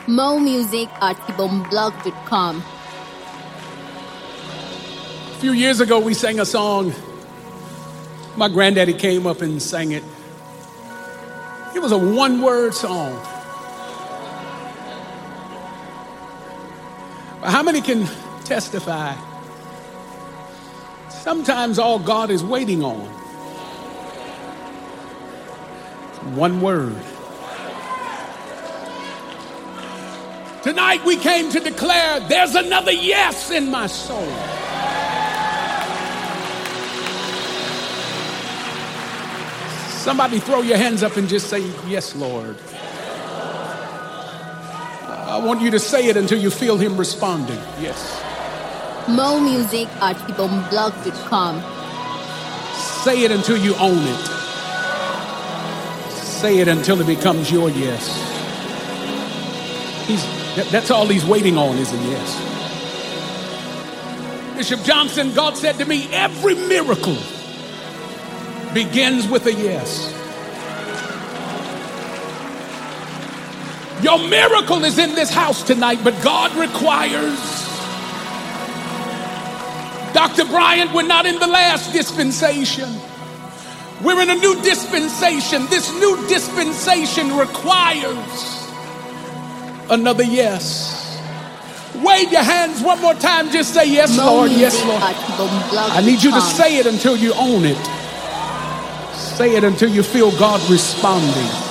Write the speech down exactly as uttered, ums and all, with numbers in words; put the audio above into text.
Mo Music at ibom blog dot com. A few years ago, we sang a song. My granddaddy came up and sang it. It was a one-word song. But how many can testify? Sometimes all God is waiting on is one word. Tonight we came to declare there's another yes in my soul. Somebody throw your hands up and just say, yes, Lord. I want you to say it until you feel him responding. Yes. Mo Music at ibom blog dot com. Say it until you own it. Say it until it becomes your yes. He's, that's all he's waiting on is a yes. Bishop Johnson, God said to me, every miracle begins with a yes. Your miracle is in this house tonight, but God requires. Doctor Bryant, we're not in the last dispensation. We're in a new dispensation. This new dispensation requires another yes. Wave your hands one more time. Just say yes, Lord. Yes, Lord. I need you to say it until you own it. Say it until you feel God responding.